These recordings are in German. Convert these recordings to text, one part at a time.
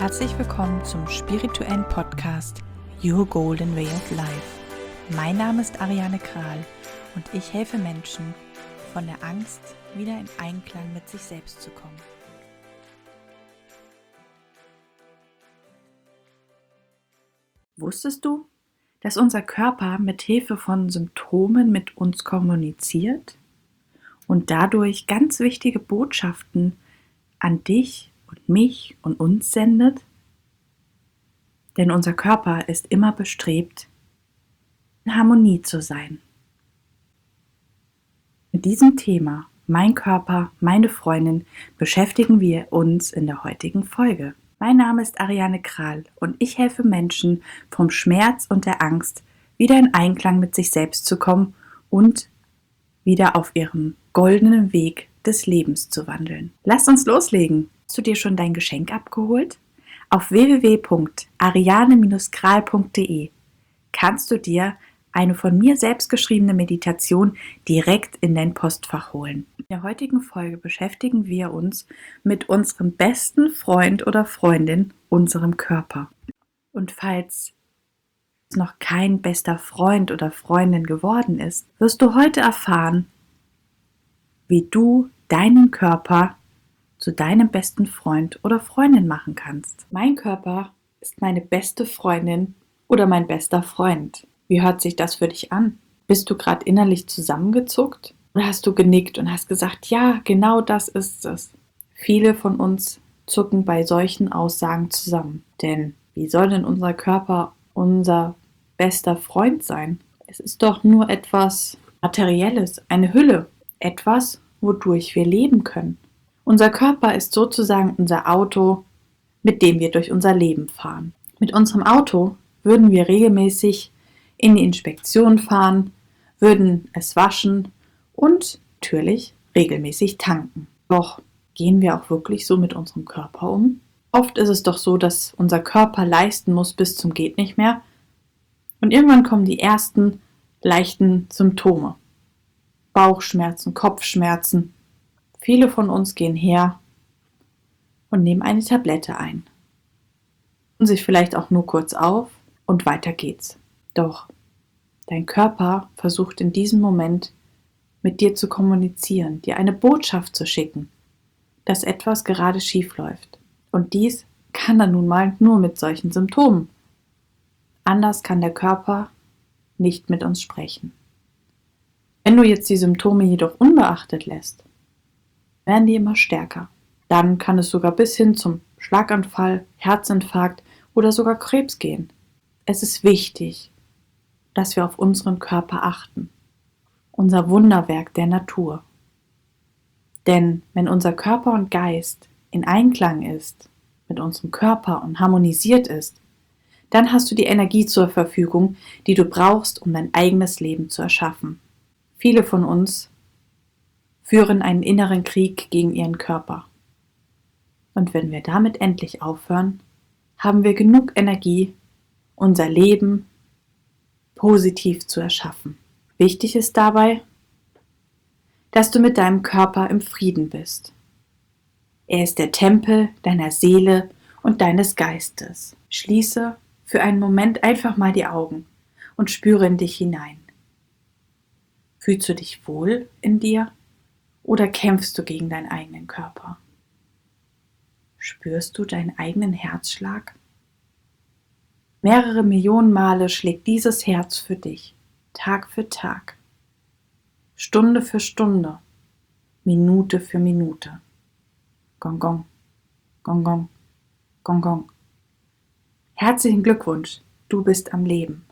Herzlich willkommen zum spirituellen Podcast Your Golden Way of Life. Mein Name ist Ariane Kral und ich helfe Menschen, von der Angst wieder in Einklang mit sich selbst zu kommen. Wusstest du, dass unser Körper mit Hilfe von Symptomen mit uns kommuniziert und dadurch ganz wichtige Botschaften an dich und mich und uns sendet? Denn unser Körper ist immer bestrebt, in Harmonie zu sein. Mit diesem Thema, mein Körper, meine Freundin, beschäftigen wir uns in der heutigen Folge. Mein Name ist Ariane Kral und ich helfe Menschen, vom Schmerz und der Angst wieder in Einklang mit sich selbst zu kommen und wieder auf ihrem goldenen Weg des Lebens zu wandeln. Lass uns loslegen! Hast du dir schon dein Geschenk abgeholt? Auf www.ariane-kral.de kannst du dir eine von mir selbst geschriebene Meditation direkt in dein Postfach holen. In der heutigen Folge beschäftigen wir uns mit unserem besten Freund oder Freundin, unserem Körper. Und falls es noch kein bester Freund oder Freundin geworden ist, wirst du heute erfahren, wie du deinen Körper zu deinem besten Freund oder Freundin machen kannst. Mein Körper ist meine beste Freundin oder mein bester Freund. Wie hört sich das für dich an? Bist du gerade innerlich zusammengezuckt? Oder hast du genickt und hast gesagt, ja, genau das ist es? Viele von uns zucken bei solchen Aussagen zusammen. Denn wie soll denn unser Körper unser bester Freund sein? Es ist doch nur etwas Materielles, eine Hülle. Etwas, wodurch wir leben können. Unser Körper ist sozusagen unser Auto, mit dem wir durch unser Leben fahren. Mit unserem Auto würden wir regelmäßig in die Inspektion fahren, würden es waschen und natürlich regelmäßig tanken. Doch gehen wir auch wirklich so mit unserem Körper um? Oft ist es doch so, dass unser Körper leisten muss bis zum geht nicht mehr und irgendwann kommen die ersten leichten Symptome. Bauchschmerzen, Kopfschmerzen. Viele von uns gehen her und nehmen eine Tablette ein. Und sich vielleicht auch nur kurz auf und weiter geht's. Doch dein Körper versucht in diesem Moment mit dir zu kommunizieren, dir eine Botschaft zu schicken, dass etwas gerade schief läuft. Und dies kann er nun mal nur mit solchen Symptomen. Anders kann der Körper nicht mit uns sprechen. Wenn du jetzt die Symptome jedoch unbeachtet lässt, werden die immer stärker. Dann kann es sogar bis hin zum Schlaganfall, Herzinfarkt oder sogar Krebs gehen. Es ist wichtig, dass wir auf unseren Körper achten. Unser Wunderwerk der Natur. Denn wenn unser Körper und Geist in Einklang ist mit unserem Körper und harmonisiert ist, dann hast du die Energie zur Verfügung, die du brauchst, um dein eigenes Leben zu erschaffen. Viele von uns führen einen inneren Krieg gegen ihren Körper. Und wenn wir damit endlich aufhören, haben wir genug Energie, unser Leben positiv zu erschaffen. Wichtig ist dabei, dass du mit deinem Körper im Frieden bist. Er ist der Tempel deiner Seele und deines Geistes. Schließe für einen Moment einfach mal die Augen und spüre in dich hinein. Fühlst du dich wohl in dir? Oder kämpfst du gegen deinen eigenen Körper? Spürst du deinen eigenen Herzschlag? Mehrere Millionen Male schlägt dieses Herz für dich, Tag für Tag, Stunde für Stunde, Minute für Minute. Gong, gong, gong, gong, gong, gong. Herzlichen Glückwunsch, du bist am Leben.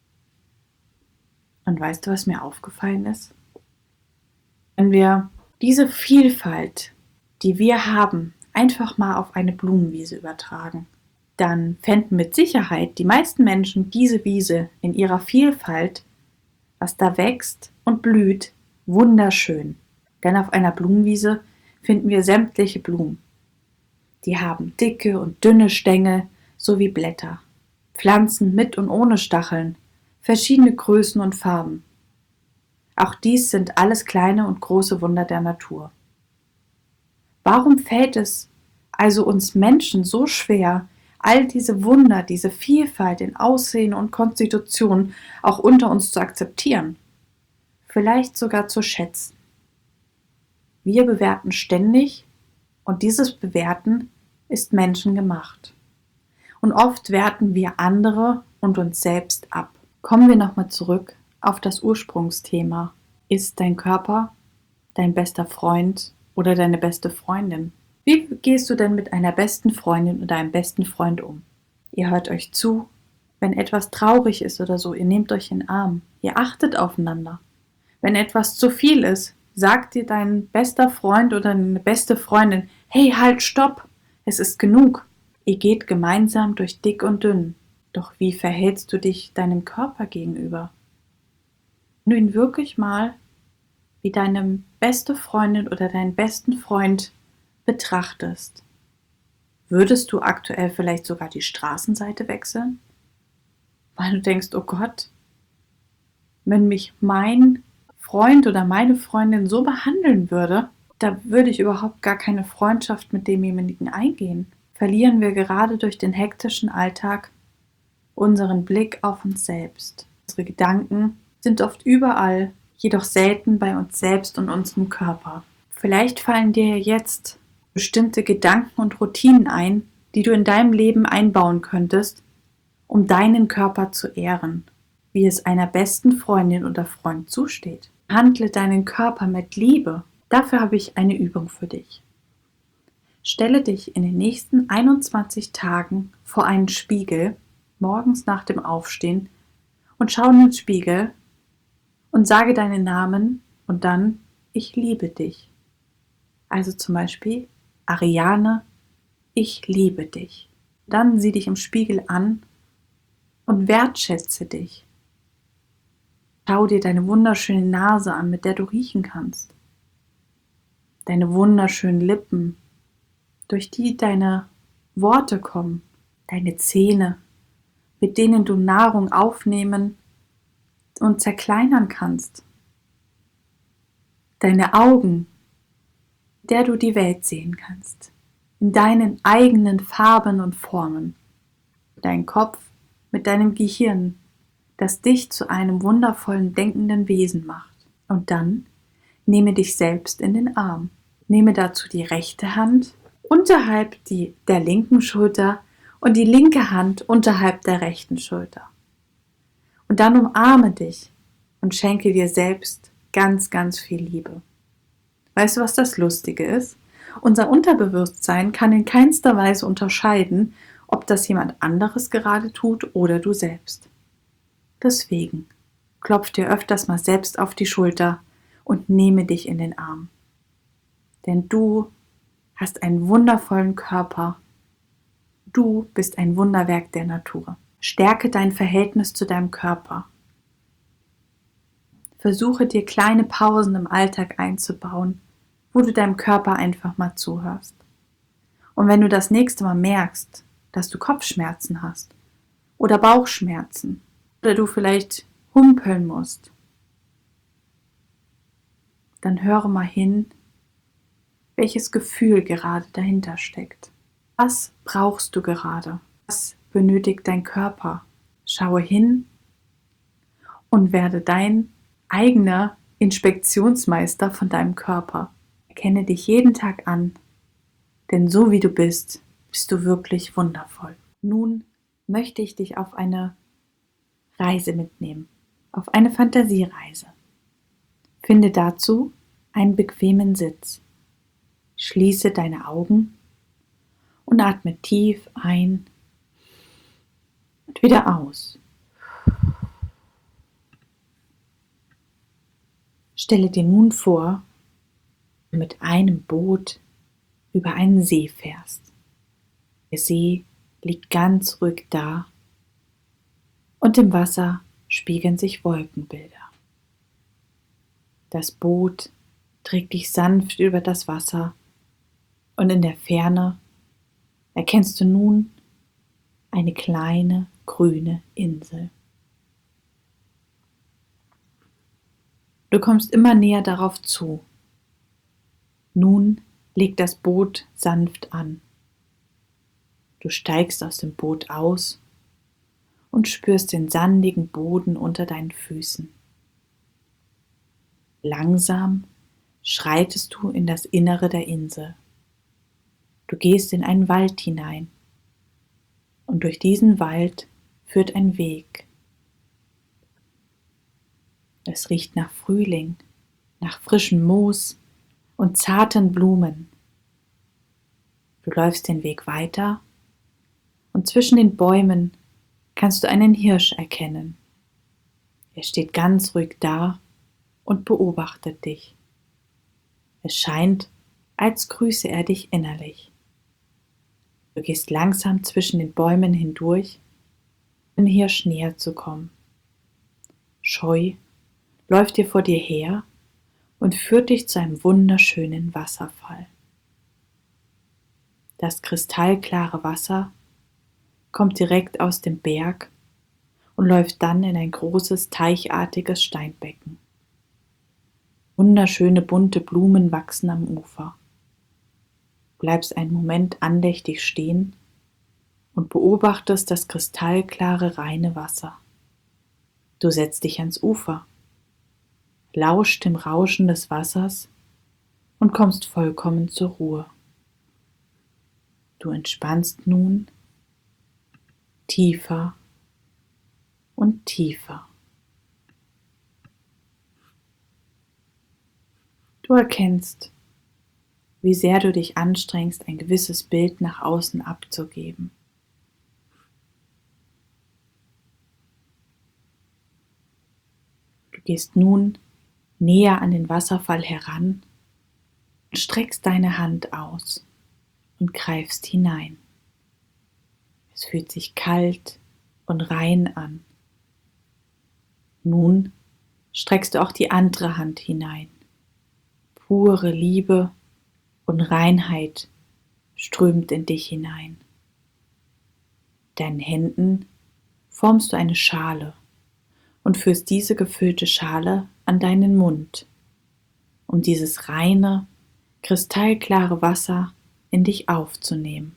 Und weißt du, was mir aufgefallen ist? Wenn wir diese Vielfalt, die wir haben, einfach mal auf eine Blumenwiese übertragen, dann fänden mit Sicherheit die meisten Menschen diese Wiese in ihrer Vielfalt, was da wächst und blüht, wunderschön. Denn auf einer Blumenwiese finden wir sämtliche Blumen. Die haben dicke und dünne Stängel sowie Blätter, Pflanzen mit und ohne Stacheln, verschiedene Größen und Farben. Auch dies sind alles kleine und große Wunder der Natur. Warum fällt es also uns Menschen so schwer, all diese Wunder, diese Vielfalt in Aussehen und Konstitution auch unter uns zu akzeptieren, vielleicht sogar zu schätzen. Wir bewerten ständig und dieses Bewerten ist menschengemacht. Und oft werten wir andere und uns selbst ab. Kommen wir nochmal zurück auf das Ursprungsthema. Ist dein Körper dein bester Freund oder deine beste Freundin? Wie gehst du denn mit einer besten Freundin oder einem besten Freund um? Ihr hört euch zu, wenn etwas traurig ist oder so, ihr nehmt euch in den Arm, ihr achtet aufeinander. Wenn etwas zu viel ist, sagt dir dein bester Freund oder deine beste Freundin, hey, halt, stopp, es ist genug. Ihr geht gemeinsam durch dick und dünn. Doch wie verhältst du dich deinem Körper gegenüber? Wenn du ihn wirklich mal wie deine beste Freundin oder deinen besten Freund betrachtest, würdest du aktuell vielleicht sogar die Straßenseite wechseln? Weil du denkst, oh Gott, wenn mich mein Freund oder meine Freundin so behandeln würde, da würde ich überhaupt gar keine Freundschaft mit demjenigen eingehen. Verlieren wir gerade durch den hektischen Alltag unseren Blick auf uns selbst. Unsere Gedanken sind oft überall, jedoch selten bei uns selbst und unserem Körper. Vielleicht fallen dir jetzt bestimmte Gedanken und Routinen ein, die du in deinem Leben einbauen könntest, um deinen Körper zu ehren, wie es einer besten Freundin oder Freund zusteht. Handle deinen Körper mit Liebe. Dafür habe ich eine Übung für dich. Stelle dich in den nächsten 21 Tagen vor einen Spiegel, morgens nach dem Aufstehen, und schau in den Spiegel und sage deinen Namen und dann, ich liebe dich. Also zum Beispiel, Ariane, ich liebe dich. Dann sieh dich im Spiegel an und wertschätze dich. Schau dir deine wunderschöne Nase an, mit der du riechen kannst. Deine wunderschönen Lippen, durch die deine Worte kommen. Deine Zähne, mit denen du Nahrung aufnehmen und zerkleinern kannst. Deine Augen, mit der du die Welt sehen kannst. In deinen eigenen Farben und Formen. Dein Kopf mit deinem Gehirn, das dich zu einem wundervollen, denkenden Wesen macht. Und dann nehme dich selbst in den Arm. Nehme dazu die rechte Hand unterhalb der linken Schulter und die linke Hand unterhalb der rechten Schulter. Und dann umarme dich und schenke dir selbst ganz, ganz viel Liebe. Weißt du, was das Lustige ist? Unser Unterbewusstsein kann in keinster Weise unterscheiden, ob das jemand anderes gerade tut oder du selbst. Deswegen klopf dir öfters mal selbst auf die Schulter und nehme dich in den Arm. Denn du hast einen wundervollen Körper. Du bist ein Wunderwerk der Natur. Stärke dein Verhältnis zu deinem Körper. Versuche dir kleine Pausen im Alltag einzubauen, wo du deinem Körper einfach mal zuhörst. Und wenn du das nächste Mal merkst, dass du Kopfschmerzen hast oder Bauchschmerzen oder du vielleicht humpeln musst, dann höre mal hin, welches Gefühl gerade dahinter steckt. Was brauchst du gerade? Was benötigt dein Körper? Schaue hin und werde dein eigener Inspektionsmeister von deinem Körper. Erkenne dich jeden Tag an, denn so wie du bist, bist du wirklich wundervoll. Nun möchte ich dich auf eine Reise mitnehmen, auf eine Fantasiereise. Finde dazu einen bequemen Sitz. Schließe deine Augen und atme tief ein und wieder aus. Stelle dir nun vor, wie du mit einem Boot über einen See fährst. Der See liegt ganz ruhig da und im Wasser spiegeln sich Wolkenbilder. Das Boot trägt dich sanft über das Wasser und in der Ferne erkennst du nun eine kleine grüne Insel. Du kommst immer näher darauf zu. Nun legt das Boot sanft an. Du steigst aus dem Boot aus und spürst den sandigen Boden unter deinen Füßen. Langsam schreitest du in das Innere der Insel. Du gehst in einen Wald hinein und durch diesen Wald führt ein Weg. Es riecht nach Frühling, nach frischem Moos und zarten Blumen. Du läufst den Weg weiter und zwischen den Bäumen kannst du einen Hirsch erkennen. Er steht ganz ruhig da und beobachtet dich. Es scheint, als grüße er dich innerlich. Du gehst langsam zwischen den Bäumen hindurch, um dem Hirsch näher zu kommen. Scheu läuft er vor dir her und führt dich zu einem wunderschönen Wasserfall. Das kristallklare Wasser kommt direkt aus dem Berg und läuft dann in ein großes teichartiges Steinbecken. Wunderschöne bunte Blumen wachsen am Ufer. Du bleibst einen Moment andächtig stehen und beobachtest das kristallklare, reine Wasser. Du setzt dich ans Ufer, lauscht dem Rauschen des Wassers und kommst vollkommen zur Ruhe. Du entspannst nun tiefer und tiefer. Du erkennst, wie sehr du dich anstrengst, ein gewisses Bild nach außen abzugeben. Du gehst nun näher an den Wasserfall heran und streckst deine Hand aus und greifst hinein. Es fühlt sich kalt und rein an. Nun streckst du auch die andere Hand hinein. Pure Liebe und Reinheit strömt in dich hinein. Deinen Händen formst du eine Schale und führst diese gefüllte Schale an deinen Mund, um dieses reine, kristallklare Wasser in dich aufzunehmen.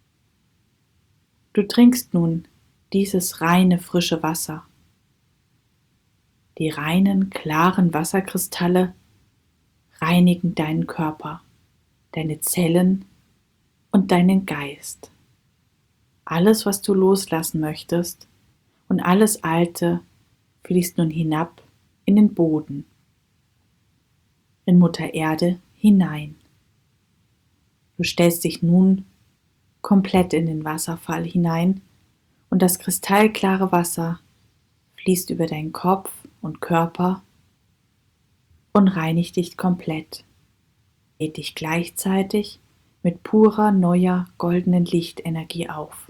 Du trinkst nun dieses reine, frische Wasser. Die reinen, klaren Wasserkristalle reinigen deinen Körper, deine Zellen und deinen Geist. Alles, was du loslassen möchtest und alles Alte fließt nun hinab in den Boden, in Mutter Erde hinein. Du stellst dich nun komplett in den Wasserfall hinein und das kristallklare Wasser fließt über deinen Kopf und Körper und reinigt dich komplett, lädt dich gleichzeitig mit purer, neuer, goldenen Lichtenergie auf.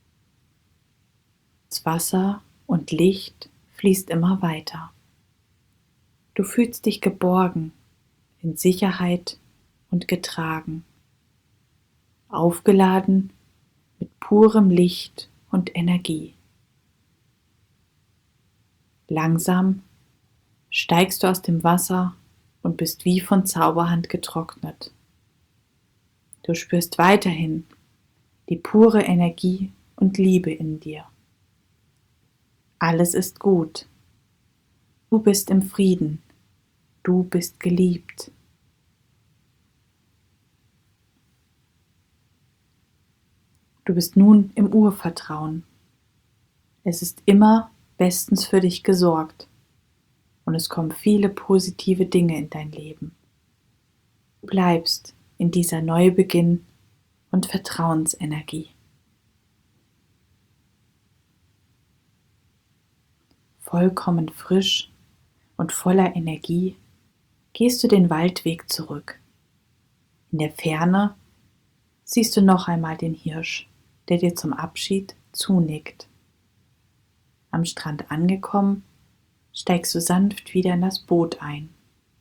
Das Wasser und Licht fließt immer weiter. Du fühlst dich geborgen, in Sicherheit und getragen, aufgeladen mit purem Licht und Energie. Langsam steigst du aus dem Wasser und bist wie von Zauberhand getrocknet. Du spürst weiterhin die pure Energie und Liebe in dir. Alles ist gut. Du bist im Frieden. Du bist geliebt. Du bist nun im Urvertrauen. Es ist immer bestens für dich gesorgt und es kommen viele positive Dinge in dein Leben. Du bleibst in dieser Neubeginn und Vertrauensenergie. Vollkommen frisch und voller Energie gehst du den Waldweg zurück. In der Ferne siehst du noch einmal den Hirsch, der dir zum Abschied zunickt. Am Strand angekommen, steigst du sanft wieder in das Boot ein.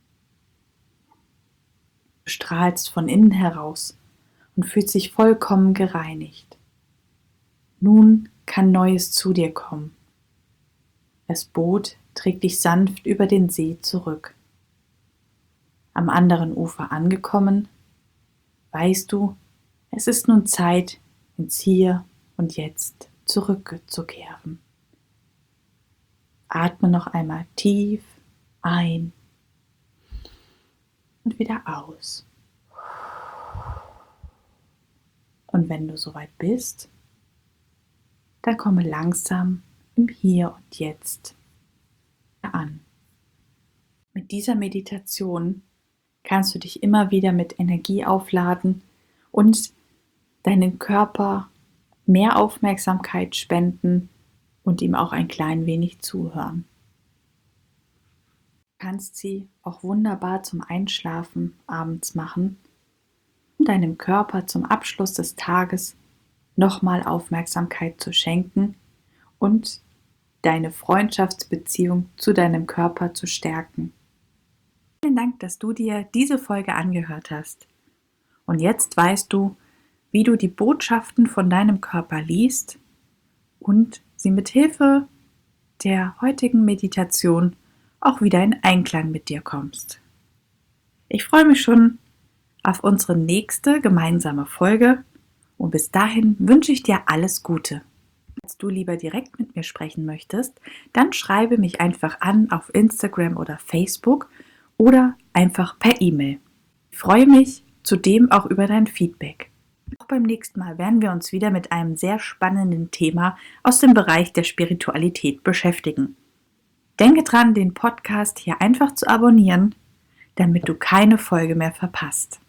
Du strahlst von innen heraus und fühlst dich vollkommen gereinigt. Nun kann Neues zu dir kommen. Das Boot trägt dich sanft über den See zurück. Am anderen Ufer angekommen, weißt du, es ist nun Zeit, ins Hier und Jetzt zurückzukehren. Atme noch einmal tief ein und wieder aus. Und wenn du soweit bist, dann komme langsam im Hier und Jetzt an. Mit dieser Meditation kannst du dich immer wieder mit Energie aufladen und deinen Körper mehr Aufmerksamkeit spenden und ihm auch ein klein wenig zuhören. Du kannst sie auch wunderbar zum Einschlafen abends machen, um deinem Körper zum Abschluss des Tages nochmal Aufmerksamkeit zu schenken und deine Freundschaftsbeziehung zu deinem Körper zu stärken. Vielen Dank, dass du dir diese Folge angehört hast. Und jetzt weißt du, wie du die Botschaften von deinem Körper liest und sie mit Hilfe der heutigen Meditation auch wieder in Einklang mit dir kommst. Ich freue mich schon auf unsere nächste gemeinsame Folge und bis dahin wünsche ich dir alles Gute. Falls du lieber direkt mit mir sprechen möchtest, dann schreibe mich einfach an auf Instagram oder Facebook oder einfach per E-Mail. Ich freue mich zudem auch über dein Feedback. Auch beim nächsten Mal werden wir uns wieder mit einem sehr spannenden Thema aus dem Bereich der Spiritualität beschäftigen. Denke dran, den Podcast hier einfach zu abonnieren, damit du keine Folge mehr verpasst.